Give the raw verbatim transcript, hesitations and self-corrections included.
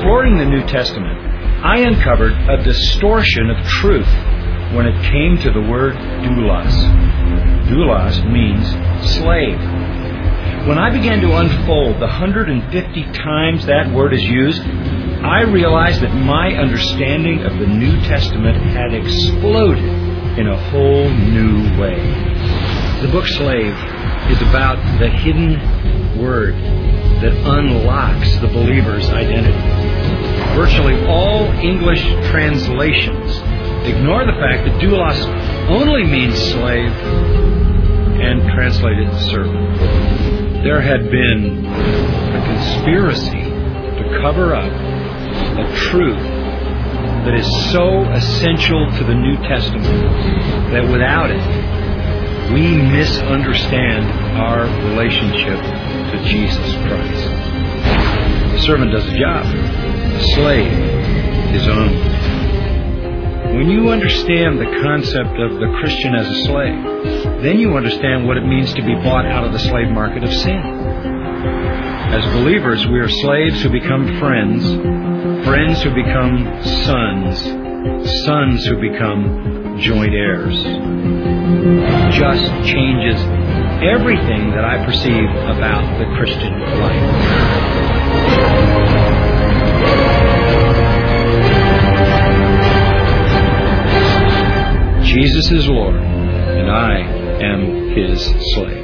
exploring the New Testament, I uncovered a distortion of truth when it came to the word doulos. Doulos means slave. When I began to unfold the one hundred fifty times that word is used, I realized that my understanding of the New Testament had exploded in a whole new way. The book Slave is about the hidden word that unlocks the believer's identity. Virtually all English translations ignore the fact that doulos only means slave and translate it servant. There had been a conspiracy to cover up a truth that is so essential to the New Testament that without it, we misunderstand our relationship to Jesus Christ. The servant does a job. The slave is owned. When you understand the concept of the Christian as a slave, then you understand what it means to be bought out of the slave market of sin. As believers, we are slaves who become friends, friends who become sons, sons who become joint heirs. It just changes everything that I perceive about the Christian life. Jesus is Lord, and I am His slave.